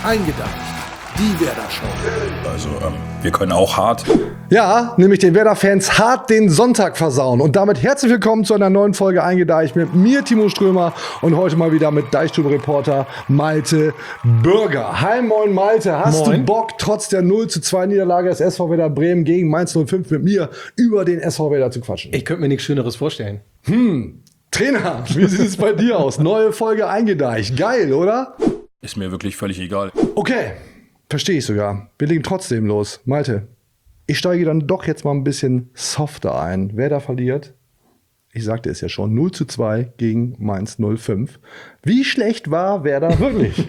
Eingedacht. Die Werder Show. Also, wir können auch hart. Ja, nämlich den Werder-Fans hart den Sonntag versauen. Und damit herzlich willkommen zu einer neuen Folge Eingedeicht mit mir, Timo Strömer, und heute mal wieder mit Deichstube-Reporter Malte Bürger. Hi, moin Malte, hast du Bock, trotz der 0:2 Niederlage des SV Werder Bremen gegen Mainz 05 mit mir über den SV Werder zu quatschen? Ich könnte mir nichts Schöneres vorstellen. Trainer, wie sieht es bei dir aus? Neue Folge Eingedeicht. Geil, oder? Ist mir wirklich völlig egal. Okay, verstehe ich sogar. Wir legen trotzdem los. Malte, ich steige dann doch jetzt mal ein bisschen softer ein. Wer da verliert? Ich sagte es ja schon, 0:2 gegen Mainz 05. Wie schlecht war Werder wirklich?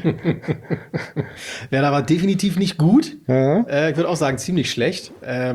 Werder war definitiv nicht gut. Ja. Ich würde auch sagen, ziemlich schlecht.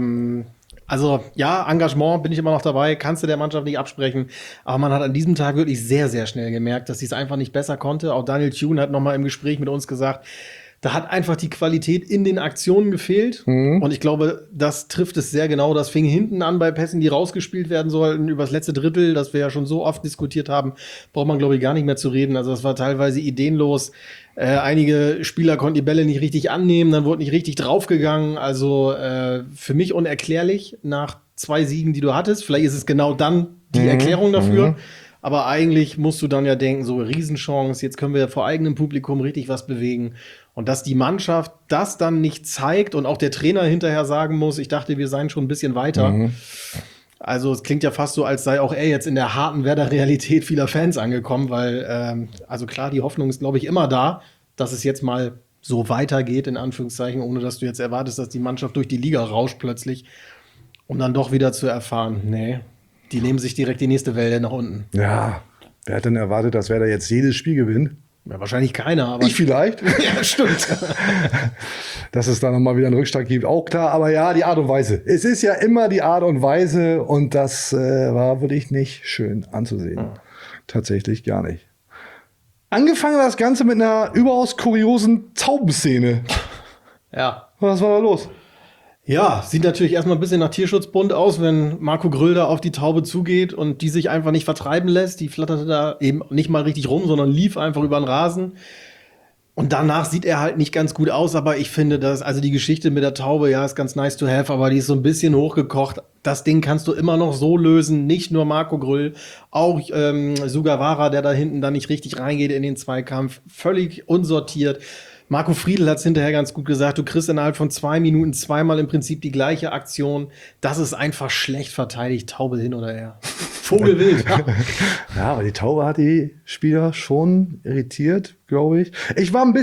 Also ja, Engagement bin ich immer noch dabei, kannst du der Mannschaft nicht absprechen. Aber man hat an diesem Tag wirklich sehr, sehr schnell gemerkt, dass sie es einfach nicht besser konnte. Auch Daniel Thune hat nochmal im Gespräch mit uns gesagt, da hat einfach die Qualität in den Aktionen gefehlt. Und ich glaube, das trifft es sehr genau. Das fing hinten an bei Pässen, die rausgespielt werden sollten, über das letzte Drittel, das wir ja schon so oft diskutiert haben, braucht man, glaube ich, gar nicht mehr zu reden. Also das war teilweise ideenlos. Einige Spieler konnten die Bälle nicht richtig annehmen, dann wurde nicht richtig draufgegangen. Also für mich unerklärlich nach 2 Siegen, die du hattest. Vielleicht ist es genau dann die Erklärung dafür. Aber eigentlich musst du dann ja denken, so Riesenchance, jetzt können wir vor eigenem Publikum richtig was bewegen. Und dass die Mannschaft das dann nicht zeigt und auch der Trainer hinterher sagen muss, ich dachte, wir seien schon ein bisschen weiter. Also es klingt ja fast so, als sei auch er jetzt in der harten Werder-Realität vieler Fans angekommen, weil, also klar, die Hoffnung ist, glaube ich, immer da, dass es jetzt mal so weitergeht, in Anführungszeichen, ohne dass du jetzt erwartest, dass die Mannschaft durch die Liga rauscht plötzlich, um dann doch wieder zu erfahren, nee, die nehmen sich direkt die nächste Welle nach unten. Ja, wer hat denn erwartet, dass Werder jetzt jedes Spiel gewinnt? Ja, wahrscheinlich keiner, aber. Ich vielleicht. Ja, stimmt. Dass es da nochmal wieder einen Rückstand gibt, auch klar. Aber ja, die Art und Weise. Es ist ja immer die Art und Weise und das war wirklich nicht schön anzusehen. Tatsächlich gar nicht. Angefangen das Ganze mit einer überaus kuriosen Taubenszene. Ja. Was war da los? Ja, sieht natürlich erstmal ein bisschen nach Tierschutzbund aus, wenn Marco Grüll da auf die Taube zugeht und die sich einfach nicht vertreiben lässt. Die flatterte da eben nicht mal richtig rum, sondern lief einfach über den Rasen. Und danach sieht er halt nicht ganz gut aus, aber ich finde, dass, also die Geschichte mit der Taube, ja, ist ganz nice to have, aber die ist so ein bisschen hochgekocht. Das Ding kannst du immer noch so lösen, nicht nur Marco Grüll, auch Sugawara, der da hinten dann nicht richtig reingeht in den Zweikampf, völlig unsortiert. Marco Friedl hat es hinterher ganz gut gesagt, du kriegst innerhalb von 2 Minuten zweimal im Prinzip die gleiche Aktion. Das ist einfach schlecht verteidigt, Taube hin oder her. Vogelwild. Ja, aber die Taube hat die Spieler schon irritiert, glaube ich. Ich war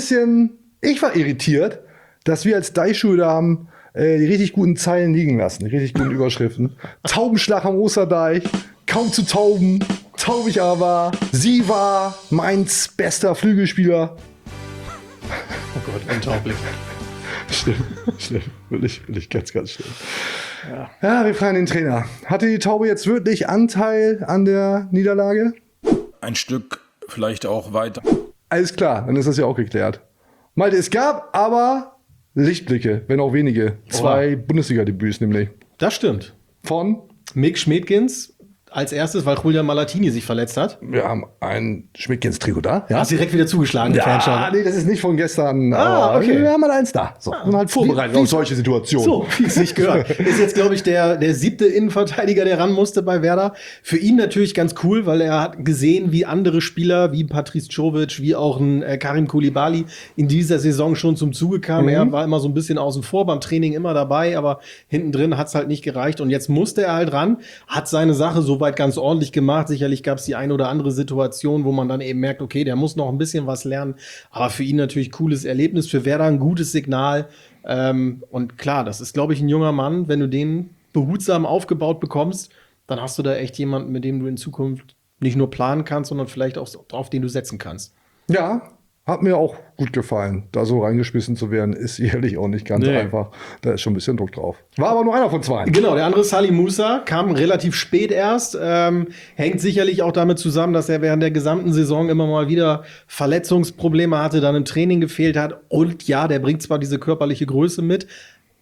irritiert, dass wir als Deichschule haben die richtig guten Zeilen liegen lassen, die richtig guten Überschriften. Taubenschlag am Osterdeich, kaum zu tauben, taubig aber, sie war Mainz bester Flügelspieler. Oh Gott, unglaublich. Schlimm. Wirklich ganz, ganz schlimm. Ja, wir fragen den Trainer. Hatte die Taube jetzt wirklich Anteil an der Niederlage? Ein Stück, vielleicht auch weiter. Alles klar, dann ist das ja auch geklärt. Malte, es gab aber Lichtblicke, wenn auch wenige. 2 Bundesliga-Debüts nämlich. Das stimmt. Von? Mick Schmidtgens als erstes, weil Julian Malatini sich verletzt hat. Wir haben ein Schmidtgens-Trikot da. Ja? Hast direkt wieder zugeschlagen, die Fanschau. Nee, das ist nicht von gestern. Okay. Wir haben halt eins da. So, und halt vorbereitet auf solche Situationen. So, wie es sich gehört. Ist jetzt, glaube ich, der 7. Innenverteidiger, der ran musste bei Werder. Für ihn natürlich ganz cool, weil er hat gesehen, wie andere Spieler, wie Patrice Czovic, wie auch ein Karim Koulibaly in dieser Saison schon zum Zuge kamen. Er war immer so ein bisschen außen vor, beim Training immer dabei, aber hinten drin hat es halt nicht gereicht. Und jetzt musste er halt ran, hat seine Sache soweit ganz ordentlich gemacht. Sicherlich gab es die ein oder andere Situation, wo man dann eben merkt, okay, der muss noch ein bisschen was lernen. Aber für ihn natürlich cooles Erlebnis, für Werder ein gutes Signal. Und klar, das ist, glaube ich, ein junger Mann. Wenn du den behutsam aufgebaut bekommst, dann hast du da echt jemanden, mit dem du in Zukunft nicht nur planen kannst, sondern vielleicht auch auf den du setzen kannst. Ja, hat mir auch gut gefallen. Da so reingeschmissen zu werden, ist sicherlich auch nicht ganz einfach. Da ist schon ein bisschen Druck drauf. War aber nur einer von 2. Genau, der andere Salih Musa kam relativ spät erst. Hängt sicherlich auch damit zusammen, dass er während der gesamten Saison immer mal wieder Verletzungsprobleme hatte, dann im Training gefehlt hat. Und ja, der bringt zwar diese körperliche Größe mit,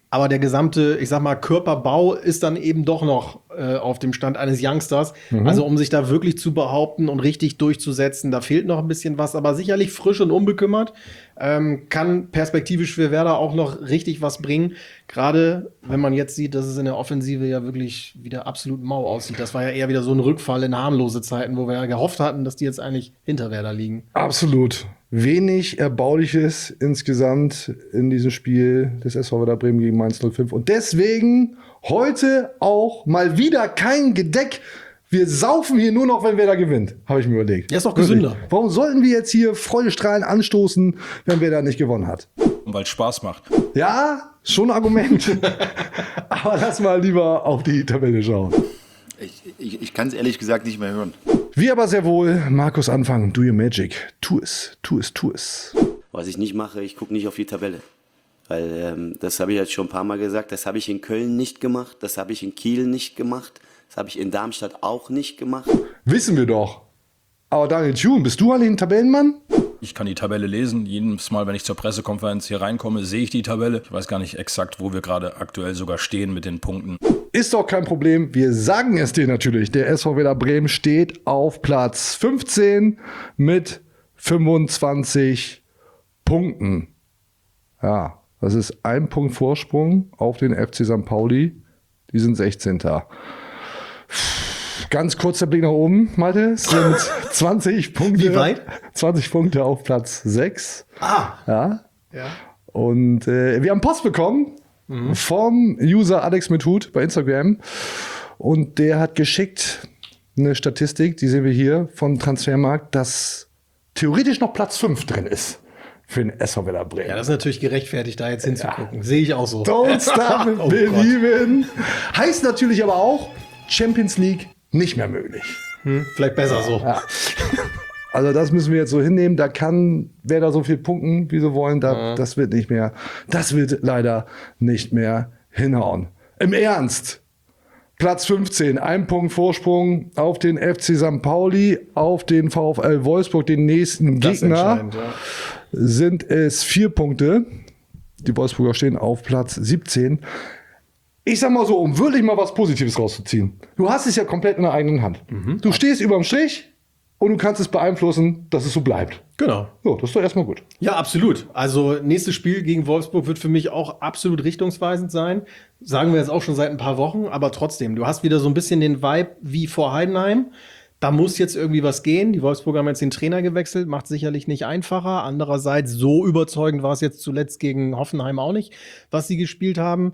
Aber der gesamte, ich sag mal, Körperbau ist dann eben doch noch auf dem Stand eines Youngsters. Also um sich da wirklich zu behaupten und richtig durchzusetzen, da fehlt noch ein bisschen was. Aber sicherlich frisch und unbekümmert. Kann perspektivisch für Werder auch noch richtig was bringen. Gerade wenn man jetzt sieht, dass es in der Offensive ja wirklich wieder absolut mau aussieht. Das war ja eher wieder so ein Rückfall in harmlose Zeiten, wo wir ja gehofft hatten, dass die jetzt eigentlich hinter Werder liegen. Absolut. Wenig Erbauliches insgesamt in diesem Spiel des SV Werder Bremen gegen Mainz 05. Und deswegen heute auch mal wieder kein Gedeck. Wir saufen hier nur noch, wenn Werder gewinnt, habe ich mir überlegt. Ja, ist doch gesünder. Wirklich. Warum sollten wir jetzt hier Freudestrahlen anstoßen, wenn Werder nicht gewonnen hat? Weil es Spaß macht. Ja, schon ein Argument. Aber lass mal lieber auf die Tabelle schauen. Ich kann es ehrlich gesagt nicht mehr hören. Wir aber sehr wohl. Markus, anfangen. Do your magic. Tu es, tu es, tu es. Was ich nicht mache, ich gucke nicht auf die Tabelle. Weil das habe ich jetzt schon ein paar Mal gesagt, das habe ich in Köln nicht gemacht, das habe ich in Kiel nicht gemacht, das habe ich in Darmstadt auch nicht gemacht. Wissen wir doch. Aber Daniel Thune, bist du eigentlich ein Tabellenmann? Ich kann die Tabelle lesen. Jedes Mal, wenn ich zur Pressekonferenz hier reinkomme, sehe ich die Tabelle. Ich weiß gar nicht exakt, wo wir gerade aktuell sogar stehen mit den Punkten. Ist doch kein Problem. Wir sagen es dir natürlich. Der SV Werder Bremen steht auf Platz 15 mit 25 Punkten. Ja, das ist ein Punkt Vorsprung auf den FC St. Pauli. Die sind 16. Ganz kurzer Blick nach oben, Malte. Es sind 20 Punkte. Wie weit? 20 Punkte auf Platz 6. Ja. Und wir haben Post bekommen vom User Alex mit Hut bei Instagram. Und der hat geschickt eine Statistik, die sehen wir hier von Transfermarkt, dass theoretisch noch Platz 5 drin ist für den SV Werder Bremen. Ja, das ist natürlich gerechtfertigt, da jetzt hinzugucken. Sehe ich auch so. Don't stop Oh believing. Heißt natürlich aber auch, Champions League nicht mehr möglich. Vielleicht besser so. Ja. Also das müssen wir jetzt so hinnehmen. Da kann Werder so viel punkten, wie sie wollen. Das wird nicht mehr. Das wird leider nicht mehr hinhauen. Im Ernst. Platz 15, ein Punkt Vorsprung auf den FC St. Pauli, auf den VfL Wolfsburg, den nächsten Das Gegner. entscheidend, ja. Sind es 4 Punkte. Die Wolfsburger stehen auf Platz 17. Ich sag mal so, um wirklich mal was Positives rauszuziehen. Du hast es ja komplett in der eigenen Hand. Du stehst überm Strich und du kannst es beeinflussen, dass es so bleibt. Genau. So, das ist doch erstmal gut. Ja, absolut. Also nächstes Spiel gegen Wolfsburg wird für mich auch absolut richtungsweisend sein. Sagen wir jetzt auch schon seit ein paar Wochen, aber trotzdem, du hast wieder so ein bisschen den Vibe wie vor Heidenheim. Da muss jetzt irgendwie was gehen. Die Wolfsburger haben jetzt den Trainer gewechselt, macht sicherlich nicht einfacher. Andererseits, so überzeugend war es jetzt zuletzt gegen Hoffenheim auch nicht, was sie gespielt haben.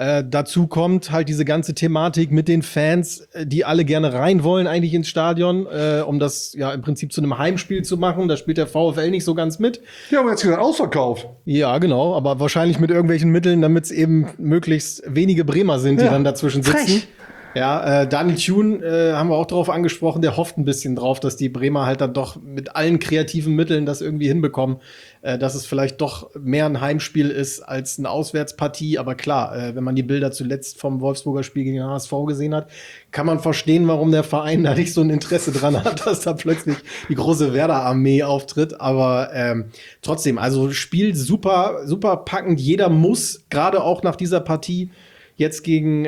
Dazu kommt halt diese ganze Thematik mit den Fans, die alle gerne rein wollen eigentlich ins Stadion, um das ja im Prinzip zu einem Heimspiel zu machen. Da spielt der VfL nicht so ganz mit. Die haben jetzt gesagt, ausverkauft. Ja, genau, aber wahrscheinlich mit irgendwelchen Mitteln, damit es eben möglichst wenige Bremer sind, die Ja, dann dazwischen sitzen. frech. Ja, Daniel Thune haben wir auch drauf angesprochen, der hofft ein bisschen drauf, dass die Bremer halt dann doch mit allen kreativen Mitteln das irgendwie hinbekommen, dass es vielleicht doch mehr ein Heimspiel ist als eine Auswärtspartie. Aber klar, wenn man die Bilder zuletzt vom Wolfsburger Spiel gegen den HSV gesehen hat, kann man verstehen, warum der Verein da nicht so ein Interesse dran hat, dass da plötzlich die große Werder-Armee auftritt. Aber trotzdem, also Spiel super, super packend. Jeder muss, gerade auch nach dieser Partie, jetzt gegen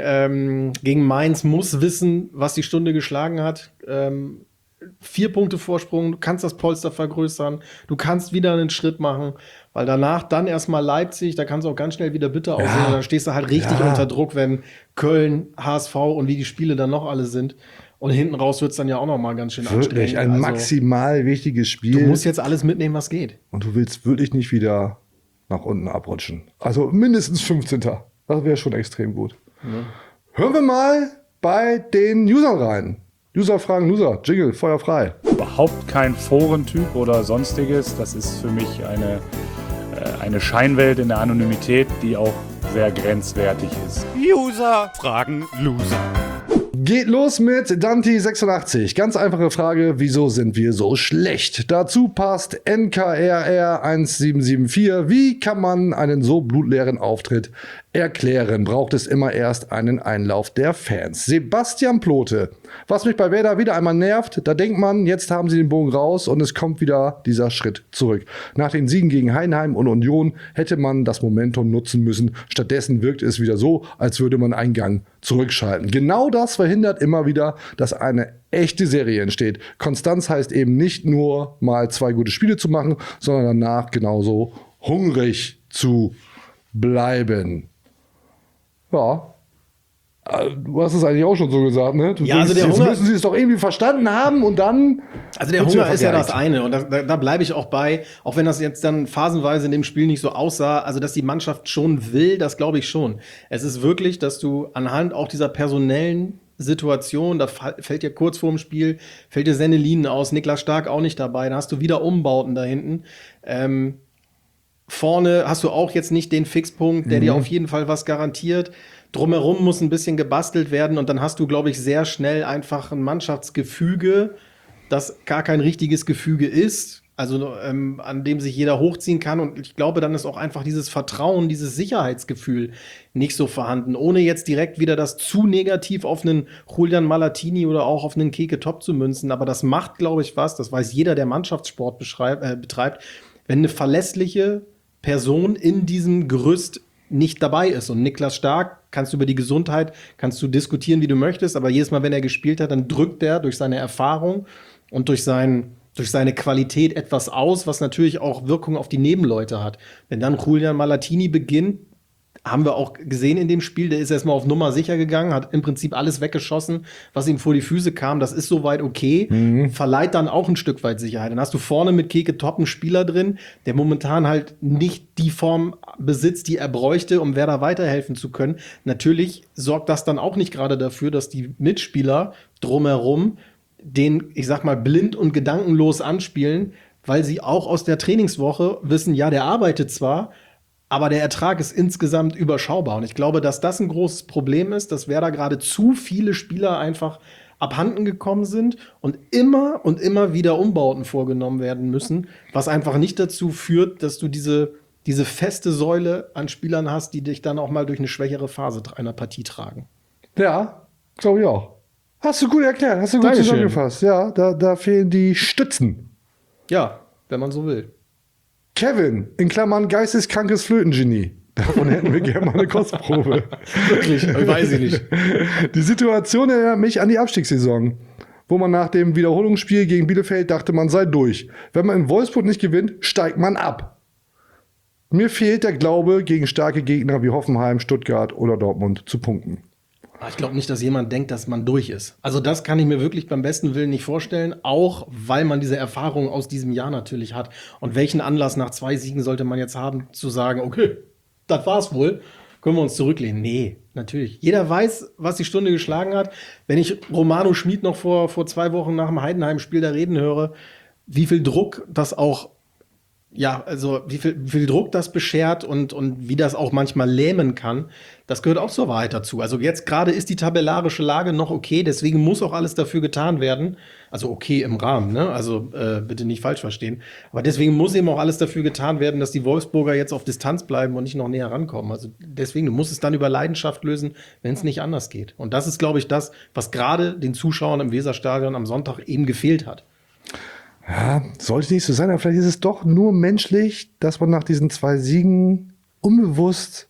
Mainz muss wissen, was die Stunde geschlagen hat. 4 Punkte Vorsprung, du kannst das Polster vergrößern, du kannst wieder einen Schritt machen, weil danach dann erstmal Leipzig, da kannst du auch ganz schnell wieder bitter aussehen und dann stehst du halt richtig unter Druck, wenn Köln, HSV und wie die Spiele dann noch alle sind. Und hinten raus wird es dann ja auch noch mal ganz schön Wirklich anstrengend. ein maximal wichtiges Spiel. Du musst jetzt alles mitnehmen, was geht. Und du willst wirklich nicht wieder nach unten abrutschen. Also mindestens 15. Das wäre schon extrem gut. Hören wir mal bei den Usern rein. User fragen User. Jingle, Feuer frei. Überhaupt kein Forentyp oder sonstiges. Das ist für mich eine Scheinwelt in der Anonymität, die auch sehr grenzwertig ist. User fragen Loser. Geht los mit Danti86. Ganz einfache Frage, wieso sind wir so schlecht? Dazu passt NKRR1774. Wie kann man einen so blutleeren Auftritt erklären, braucht es immer erst einen Einlauf der Fans. Sebastian Plote. Was mich bei Werder wieder einmal nervt, da denkt man, jetzt haben sie den Bogen raus und es kommt wieder dieser Schritt zurück. Nach den Siegen gegen Heidenheim und Union hätte man das Momentum nutzen müssen. Stattdessen wirkt es wieder so, als würde man einen Gang zurückschalten. Genau das verhindert immer wieder, dass eine echte Serie entsteht. Konstanz heißt eben nicht nur mal 2 gute Spiele zu machen, sondern danach genauso hungrig zu bleiben. Ja. Du hast es eigentlich auch schon so gesagt, ne? Ja, also jetzt müssen sie es doch irgendwie verstanden haben und dann. Also der Hunger ist ja das eine und da bleibe ich auch bei, auch wenn das jetzt dann phasenweise in dem Spiel nicht so aussah, also dass die Mannschaft schon will, das glaube ich schon. Es ist wirklich, dass du anhand auch dieser personellen Situation, da fällt dir kurz vorm Spiel, fällt dir Sennelin aus, Niklas Stark auch nicht dabei, da hast du wieder Umbauten da hinten. Vorne hast du auch jetzt nicht den Fixpunkt, der dir auf jeden Fall was garantiert. Drumherum muss ein bisschen gebastelt werden und dann hast du, glaube ich, sehr schnell einfach ein Mannschaftsgefüge, das gar kein richtiges Gefüge ist, also an dem sich jeder hochziehen kann. Und ich glaube, dann ist auch einfach dieses Vertrauen, dieses Sicherheitsgefühl nicht so vorhanden, ohne jetzt direkt wieder das zu negativ auf einen Julian Malatini oder auch auf einen Keke Top zu münzen. Aber das macht, glaube ich, was, das weiß jeder, der Mannschaftssport betreibt, wenn eine verlässliche Person in diesem Gerüst nicht dabei ist. Und Niklas Stark, kannst du über die Gesundheit, kannst du diskutieren, wie du möchtest, aber jedes Mal, wenn er gespielt hat, dann drückt er durch seine Erfahrung und durch seine Qualität etwas aus, was natürlich auch Wirkung auf die Nebenleute hat. Wenn dann Julian Malatini beginnt, haben wir auch gesehen in dem Spiel, der ist erstmal auf Nummer sicher gegangen, hat im Prinzip alles weggeschossen, was ihm vor die Füße kam. Das ist soweit okay, verleiht dann auch ein Stück weit Sicherheit. Dann hast du vorne mit Keke Top einen Spieler drin, der momentan halt nicht die Form besitzt, die er bräuchte, um Werder weiterhelfen zu können. Natürlich sorgt das dann auch nicht gerade dafür, dass die Mitspieler drumherum den, ich sag mal, blind und gedankenlos anspielen, weil sie auch aus der Trainingswoche wissen, ja, der arbeitet zwar, aber der Ertrag ist insgesamt überschaubar. Und ich glaube, dass das ein großes Problem ist, dass Werder gerade zu viele Spieler einfach abhanden gekommen sind und immer wieder Umbauten vorgenommen werden müssen, was einfach nicht dazu führt, dass du diese feste Säule an Spielern hast, die dich dann auch mal durch eine schwächere Phase einer Partie tragen. Ja, glaube ich auch. Hast du gut erklärt, hast du gut Dankeschön. zusammengefasst. Ja, da fehlen die Stützen. Ja, wenn man so will. Kevin, in Klammern geisteskrankes Flötengenie. Davon hätten wir gerne mal eine Kostprobe. Wirklich, weiß ich nicht. Die Situation erinnert mich an die Abstiegssaison, wo man nach dem Wiederholungsspiel gegen Bielefeld dachte, man sei durch. Wenn man in Wolfsburg nicht gewinnt, steigt man ab. Mir fehlt der Glaube, gegen starke Gegner wie Hoffenheim, Stuttgart oder Dortmund zu punkten. Ich glaube nicht, dass jemand denkt, dass man durch ist. Also das kann ich mir wirklich beim besten Willen nicht vorstellen, auch weil man diese Erfahrung aus diesem Jahr natürlich hat. Und welchen Anlass nach 2 Siegen sollte man jetzt haben, zu sagen, okay, das war's wohl, können wir uns zurücklehnen? Nee, natürlich. Jeder weiß, was die Stunde geschlagen hat. Wenn ich Romano Schmid noch vor 2 Wochen nach dem Heidenheim-Spiel da reden höre, wie viel Druck das auch, ja, also wie viel Druck das beschert und wie das auch manchmal lähmen kann, das gehört auch zur Wahrheit dazu. Also jetzt gerade ist die tabellarische Lage noch okay, deswegen muss auch alles dafür getan werden. Also okay im Rahmen, ne? Also bitte nicht falsch verstehen. Aber deswegen muss eben auch alles dafür getan werden, dass die Wolfsburger jetzt auf Distanz bleiben und nicht noch näher rankommen. Also deswegen, du musst es dann über Leidenschaft lösen, wenn es nicht anders geht. Und das ist, glaube ich, das, was gerade den Zuschauern im Weserstadion am Sonntag eben gefehlt hat. Ja, sollte nicht so sein, aber vielleicht ist es doch nur menschlich, dass man nach diesen 2 Siegen unbewusst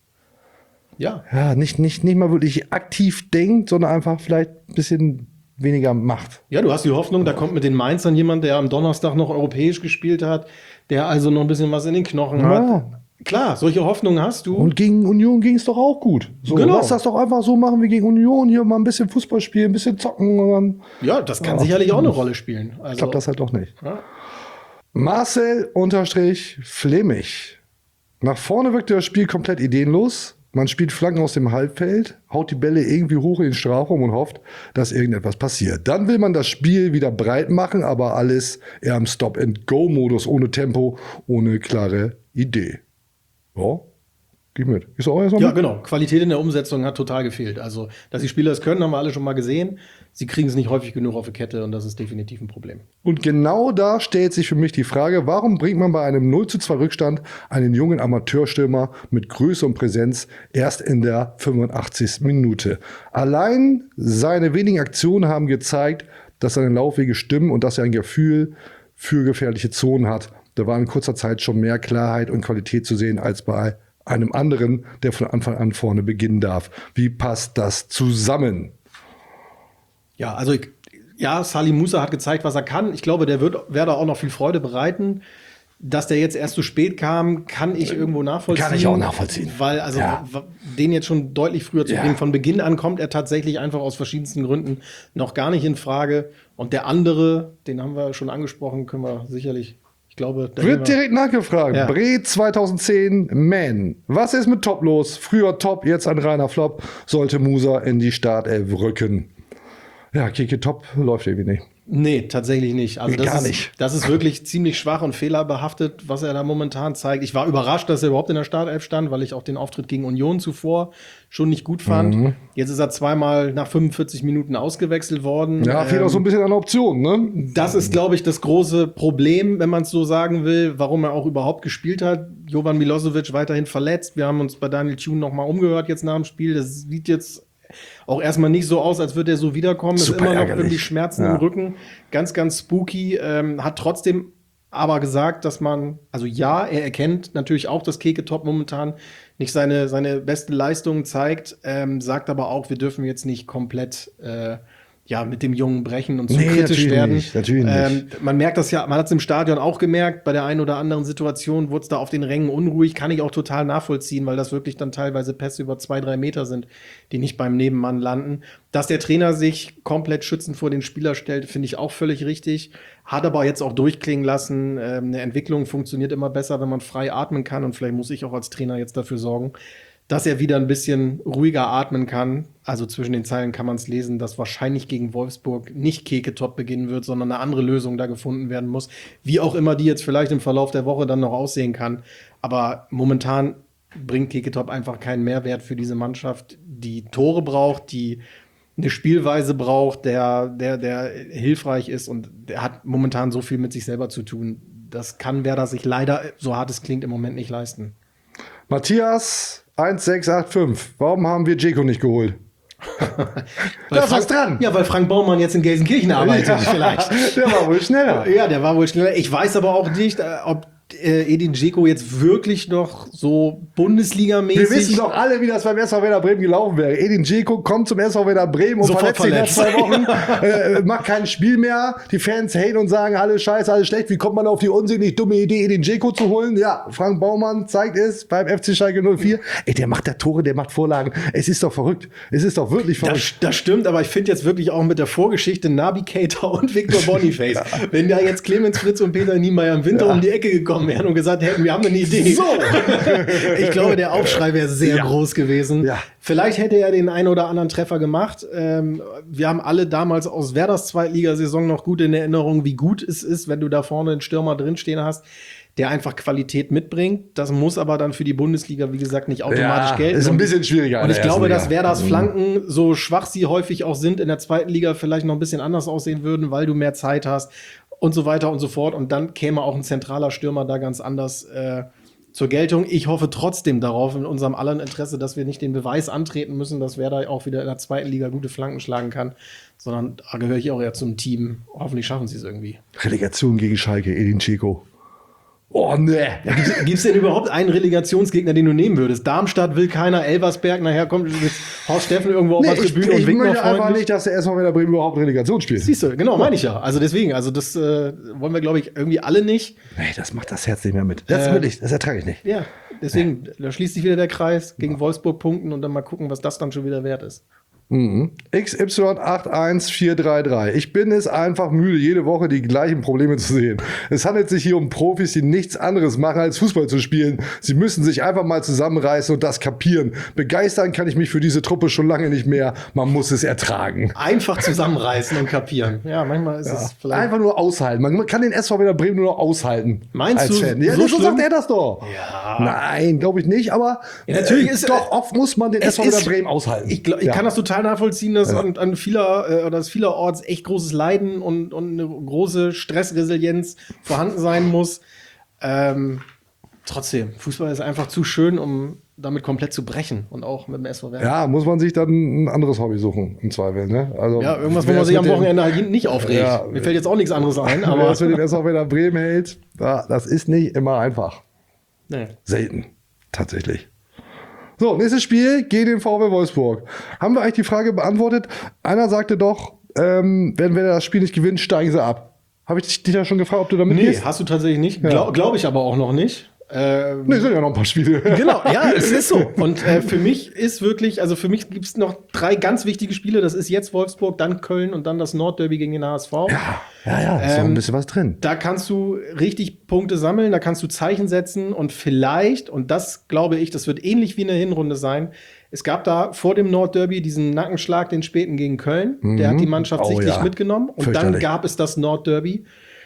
Ja. nicht mal wirklich aktiv denkt, sondern einfach vielleicht ein bisschen weniger macht. Ja, du hast die Hoffnung, da kommt mit den Mainzern jemand, der am Donnerstag noch europäisch gespielt hat, der also noch ein bisschen was in den Knochen hat. Klar, solche Hoffnungen hast du. Und gegen Union ging es doch auch gut. So, Genau. lass das doch einfach so machen wie gegen Union. Hier mal ein bisschen Fußball spielen, ein bisschen zocken. Und dann, Ja, das kann sicherlich auch eine Rolle spielen. Also, klappt das halt doch nicht. Ja. Marcel-Flemich. Nach vorne wirkte das Spiel komplett ideenlos. Man spielt Flanken aus dem Halbfeld, haut die Bälle irgendwie hoch in den Strafraum und hofft, dass irgendetwas passiert. Dann will man das Spiel wieder breit machen, aber alles eher im Stop-and-Go-Modus, ohne Tempo, ohne klare Idee. Ja, Geh mit. Ist auch erstmal Ja, mit? genau. Qualität in der Umsetzung hat total gefehlt. Also, dass die Spieler es können, haben wir alle schon mal gesehen. Sie kriegen es nicht häufig genug auf die Kette und das ist definitiv ein Problem. Und genau da stellt sich für mich die Frage, warum bringt man bei einem 0:2 Rückstand einen jungen Amateurstürmer mit Größe und Präsenz erst in der 85. Minute? Allein seine wenigen Aktionen haben gezeigt, dass seine Laufwege stimmen und dass er ein Gefühl für gefährliche Zonen hat. Da war in kurzer Zeit schon mehr Klarheit und Qualität zu sehen als bei einem anderen, der von Anfang an vorne beginnen darf. Wie passt das zusammen? Ja, also Salim Musa hat gezeigt, was er kann. Ich glaube, der wird Werder auch noch viel Freude bereiten. Dass der jetzt erst zu spät kam, kann ich irgendwo nachvollziehen. Kann ich auch nachvollziehen. Weil, also, Ja. den jetzt schon deutlich früher zu Ja. bringen, von Beginn an kommt er tatsächlich einfach aus verschiedensten Gründen noch gar nicht in Frage. Und der andere, den haben wir schon angesprochen, können wir sicherlich, ich glaube, da Wird gehen wir- direkt nachgefragt. Ja. Bre 2010, Man. Was ist mit Top los? Früher Top, jetzt ein reiner Flop. Sollte Musa in die Startelf rücken. Ja, Keke Top läuft irgendwie nicht. Nee, tatsächlich nicht. Also Gar das ist, nicht. Das ist wirklich ziemlich schwach und fehlerbehaftet, was er da momentan zeigt. Ich war überrascht, dass er überhaupt in der Startelf stand, weil ich auch den Auftritt gegen Union zuvor schon nicht gut fand. Mhm. Jetzt ist er zweimal nach 45 Minuten ausgewechselt worden. Ja, fehlt auch so ein bisschen an Optionen, ne? Das ist, glaube ich, das große Problem, wenn man es so sagen will, warum er auch überhaupt gespielt hat. Jovan Milosevic weiterhin verletzt. Wir haben uns bei Daniel Thune noch mal umgehört jetzt nach dem Spiel. Das sieht jetzt auch erstmal nicht so aus, als würde er so wiederkommen. Es ist Super immer noch ärgerlich. irgendwie Schmerzen Ja. im Rücken. Ganz, ganz spooky. Hat trotzdem aber gesagt, dass man, also ja, er erkennt natürlich auch, dass Keke Top momentan nicht seine beste Leistung zeigt, sagt aber auch, wir dürfen jetzt nicht komplett mit dem Jungen brechen und zu Nee, kritisch natürlich werden. nicht, natürlich nicht. Man merkt das ja, man hat es im Stadion auch gemerkt, bei der einen oder anderen Situation wurde es da auf den Rängen unruhig, kann ich auch total nachvollziehen, weil das wirklich dann teilweise Pässe über 2-3 Meter sind, die nicht beim Nebenmann landen. Dass der Trainer sich komplett schützend vor den Spieler stellt, finde ich auch völlig richtig. Hat aber jetzt auch durchklingen lassen, eine Entwicklung funktioniert immer besser, wenn man frei atmen kann und vielleicht muss ich auch als Trainer jetzt dafür sorgen, dass er wieder ein bisschen ruhiger atmen kann. Also zwischen den Zeilen kann man es lesen, dass wahrscheinlich gegen Wolfsburg nicht Keke Top beginnen wird, sondern eine andere Lösung da gefunden werden muss. Wie auch immer die jetzt vielleicht im Verlauf der Woche dann noch aussehen kann. Aber momentan bringt Keke Top einfach keinen Mehrwert für diese Mannschaft, die Tore braucht, die eine Spielweise braucht, der hilfreich ist und der hat momentan so viel mit sich selber zu tun. Das kann Werder sich leider, so hart es klingt, im Moment nicht leisten. Matthias 1685. Warum haben wir Dzeko nicht geholt? Da ist was dran. Ja, weil Frank Baumann jetzt in Gelsenkirchen arbeitet, vielleicht. Der war wohl schneller. Ja, der war wohl schneller. Ich weiß aber auch nicht, ob Edin Dzeko jetzt wirklich noch so Bundesliga-mäßig. Wir wissen doch alle, wie das beim SV Werder Bremen gelaufen wäre. Edin Dzeko kommt zum SV Werder Bremen und Sofort verletzt sich nach 2 Wochen, macht kein Spiel mehr. Die Fans haten und sagen, alles scheiße, alles schlecht. Wie kommt man auf die unsinnig dumme Idee, Edin Dzeko zu holen? Ja, Frank Baumann zeigt es beim FC Schalke 04. Ey, der macht da Tore, der macht Vorlagen. Es ist doch verrückt. Es ist doch wirklich verrückt. Das stimmt, aber ich finde jetzt wirklich auch mit der Vorgeschichte Navigator und Victor Boniface, wenn da jetzt Clemens Fritz und Peter Niemeyer im Winter um die Ecke gekommen wären und gesagt hätten, wir haben eine Idee. So. Ich glaube, der Aufschrei wäre sehr groß gewesen. Ja. Vielleicht hätte er den einen oder anderen Treffer gemacht. Wir haben alle damals aus Werders Zweitligasaison noch gut in Erinnerung, wie gut es ist, wenn du da vorne einen Stürmer drinstehen hast, der einfach Qualität mitbringt. Das muss aber dann für die Bundesliga, wie gesagt, nicht automatisch gelten. Ist ein bisschen schwieriger. Und ich in der glaube, ersten dass Liga. Werders Flanken, so schwach sie häufig auch sind, in der zweiten Liga vielleicht noch ein bisschen anders aussehen würden, weil du mehr Zeit hast und so weiter und so fort. Und dann käme auch ein zentraler Stürmer da ganz anders zur Geltung. Ich hoffe trotzdem darauf, in unserem aller Interesse, dass wir nicht den Beweis antreten müssen, dass Werder auch wieder in der zweiten Liga gute Flanken schlagen kann, sondern da gehöre ich auch eher zum Team. Hoffentlich schaffen sie es irgendwie. Relegation gegen Schalke, Edin Dzeko. Oh, ne. Gibt es denn überhaupt einen Relegationsgegner, den du nehmen würdest? Darmstadt will keiner, Elversberg, nachher kommt Horst Steffen irgendwo auf der ich Tribüne und winkt noch möchte einfach freundlich. nicht, dass der SV Werder Bremen überhaupt Relegation spielt. Siehst du, genau, meine ich ja. Also deswegen, also das wollen wir, glaube ich, irgendwie alle nicht. Nee, das macht das Herz nicht mehr mit. Das will ich, das ertrage ich nicht. Ja, deswegen, da schließt sich wieder der Kreis, gegen Wolfsburg punkten und dann mal gucken, was das dann schon wieder wert ist. XY81433. Ich bin es einfach müde, jede Woche die gleichen Probleme zu sehen. Es handelt sich hier um Profis, die nichts anderes machen, als Fußball zu spielen. Sie müssen sich einfach mal zusammenreißen und das kapieren. Begeistern kann ich mich für diese Truppe schon lange nicht mehr. Man muss es ertragen. Einfach zusammenreißen und kapieren. Ja, manchmal ist es vielleicht. Einfach nur aushalten. Man kann den SV Werder Bremen nur noch aushalten. Meinst als du, Fan. Ja, so so schlimm? sagt er das doch. Ja. Nein, glaube ich nicht, aber Ja, natürlich ist- doch, oft muss man den es SV Werder ist- Bremen aushalten. Ich kann das total nachvollziehen, dass an vielerorts echt großes Leiden und eine große Stressresilienz vorhanden sein muss. Trotzdem, Fußball ist einfach zu schön, um damit komplett zu brechen und auch mit dem SV Werder. Ja, muss man sich dann ein anderes Hobby suchen, im Zweifel. Ne? Also, Ja, irgendwas, wo wer man es sich am mit dem- Wochenende halt nicht aufregt. Ja. Mir fällt jetzt auch nichts anderes ein, Wer aber das mit dem SV Werder Bremen hält, ja, das ist nicht immer einfach. nee. Selten, tatsächlich. So, nächstes Spiel gegen den VW Wolfsburg. Haben wir eigentlich die Frage beantwortet? Einer sagte doch, wenn wir das Spiel nicht gewinnen, steigen sie ab. Habe ich dich ja schon gefragt, ob du damit Nee, gehst? hast du tatsächlich nicht. Ja. Glaube ich aber auch noch nicht. Nee, sind ja noch ein paar Spiele. Genau, ja, es ist so. Und für mich ist wirklich, also für mich gibt es noch 3 ganz wichtige Spiele. Das ist jetzt Wolfsburg, dann Köln und dann das Nordderby gegen den HSV. Ja, ist doch ein bisschen was drin. Da kannst du richtig Punkte sammeln, da kannst du Zeichen setzen und vielleicht, und das glaube ich, das wird ähnlich wie in der Hinrunde sein, es gab da vor dem Nordderby diesen Nackenschlag, den späten gegen Köln. Der hat die Mannschaft Oh, sichtlich ja. mitgenommen. Und dann Fürchterlich. gab es das Nordderby,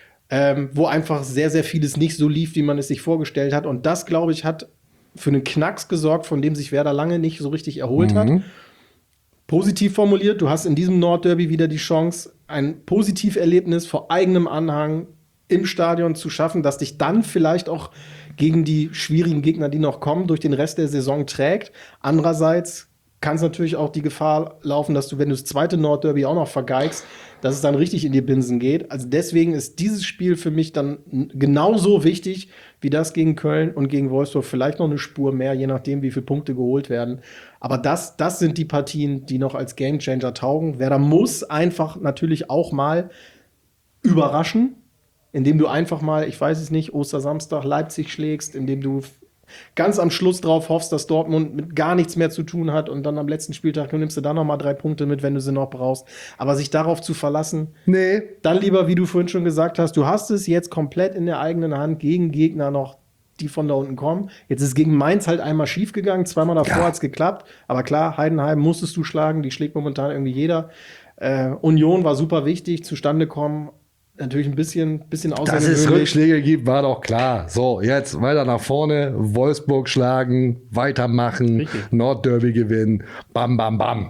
wo einfach sehr, sehr vieles nicht so lief, wie man es sich vorgestellt hat. Und das, glaube ich, hat für einen Knacks gesorgt, von dem sich Werder lange nicht so richtig erholt hat. Positiv formuliert, du hast in diesem Nordderby wieder die Chance, ein Positiverlebnis vor eigenem Anhang im Stadion zu schaffen, das dich dann vielleicht auch gegen die schwierigen Gegner, die noch kommen, durch den Rest der Saison trägt. Andererseits kann es natürlich auch die Gefahr laufen, dass du, wenn du das zweite Nordderby auch noch vergeigst, dass es dann richtig in die Binsen geht. Also deswegen ist dieses Spiel für mich dann genauso wichtig wie das gegen Köln und gegen Wolfsburg. Vielleicht noch eine Spur mehr, je nachdem, wie viele Punkte geholt werden. Aber das sind die Partien, die noch als Gamechanger taugen. Werder muss einfach natürlich auch mal überraschen, indem du einfach mal, ich weiß es nicht, Ostersamstag Leipzig schlägst, indem du ganz am Schluss drauf hoffst, dass Dortmund mit gar nichts mehr zu tun hat und dann am letzten Spieltag nimmst du dann noch mal 3 Punkte mit, wenn du sie noch brauchst. Aber sich darauf zu verlassen, Nee, dann lieber, wie du vorhin schon gesagt hast, du hast es jetzt komplett in der eigenen Hand gegen Gegner noch, die von da unten kommen. Jetzt ist gegen Mainz halt einmal schief gegangen, zweimal davor Ja. hat es geklappt. Aber klar, Heidenheim musstest du schlagen, die schlägt momentan irgendwie jeder. Union war super wichtig, zustande kommen. Natürlich ein bisschen dass es außergewöhnlich. Rückschläge gibt, war doch klar. So, jetzt weiter nach vorne, Wolfsburg schlagen, weitermachen, Richtig. Nordderby gewinnen, bam, bam, bam.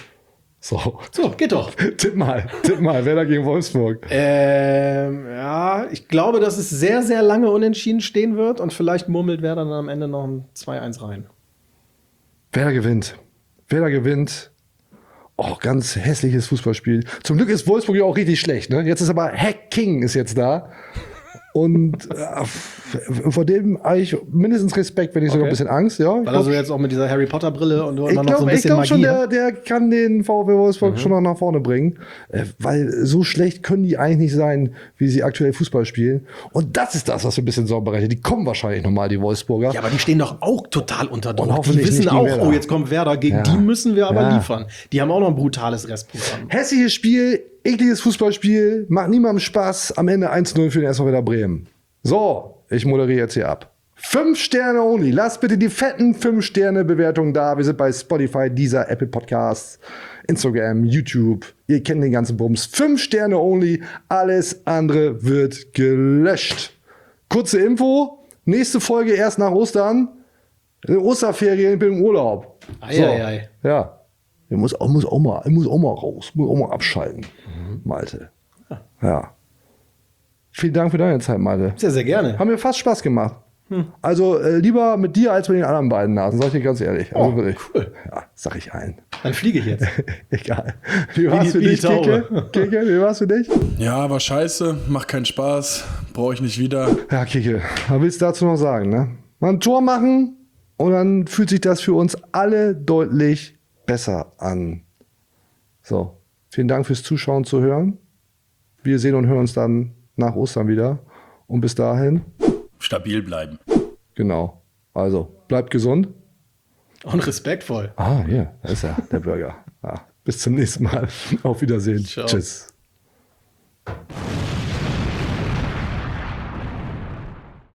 So, So, geht doch. tipp mal, wer da gegen Wolfsburg? Ja, ich glaube, dass es sehr, sehr lange unentschieden stehen wird und vielleicht murmelt Werder dann am Ende noch ein 2-1 rein. Wer da gewinnt. Oh, ganz hässliches Fußballspiel. Zum Glück ist Wolfsburg ja auch richtig schlecht. Ne? Jetzt ist aber Hacking ist jetzt da. Und vor dem habe ich mindestens Respekt, wenn nicht sogar ein bisschen Angst. Ja, ich Weil er so jetzt auch mit dieser Harry Potter Brille und Ich dann noch so ein glaube bisschen glaub schon, Magie. der kann den VfB Wolfsburg schon noch nach vorne bringen. Weil so schlecht können die eigentlich nicht sein, wie sie aktuell Fußball spielen. Und das ist das, was wir ein bisschen Sorgen bereitet. Die kommen wahrscheinlich nochmal, die Wolfsburger. Ja, aber die stehen doch auch total unter Druck. Und Die hoffentlich wissen nicht gegen auch, Werder. oh, jetzt kommt Werder. Gegen Ja. die müssen wir aber Ja. liefern. Die haben auch noch ein brutales Restprogramm. Hässliches Spiel, ekliges Fußballspiel, macht niemandem Spaß. Am Ende 1-0 für den SV Werder Bremen. So, ich moderiere jetzt hier ab. 5 Sterne only. Lasst bitte die fetten 5-Sterne-Bewertungen da. Wir sind bei Spotify, Deezer, Apple Podcasts, Instagram, YouTube. Ihr kennt den ganzen Bums. 5 Sterne only. Alles andere wird gelöscht. Kurze Info. Nächste Folge erst nach Ostern. Osterferien, ich bin im Urlaub. Eieiei. Ja. Ich muss auch mal raus. Muss auch mal abschalten. Malte. Ja. Vielen Dank für deine Zeit, Malte. Sehr, sehr gerne. Haben mir fast Spaß gemacht. Also lieber mit dir als mit den anderen beiden Nasen, sag ich dir ganz ehrlich. Also wirklich. cool. Ja, sag ich allen. Dann fliege ich jetzt. Egal. Wie war's für wie die dich, Taube. Kike? Kike, wie war's für dich? Ja, war scheiße, macht keinen Spaß, brauche ich nicht wieder. Ja, Kike, was willst du dazu noch sagen, ne? Mal ein Tor machen und dann fühlt sich das für uns alle deutlich besser an. So, vielen Dank fürs Zuschauen, zu hören. Wir sehen und hören uns dann nach Ostern wieder. Und bis dahin, Stabil bleiben. genau. Also, bleibt gesund. Und respektvoll. Ah, hier, da ist er, der Burger. Ja. Bis zum nächsten Mal. Auf Wiedersehen. Ciao. Tschüss.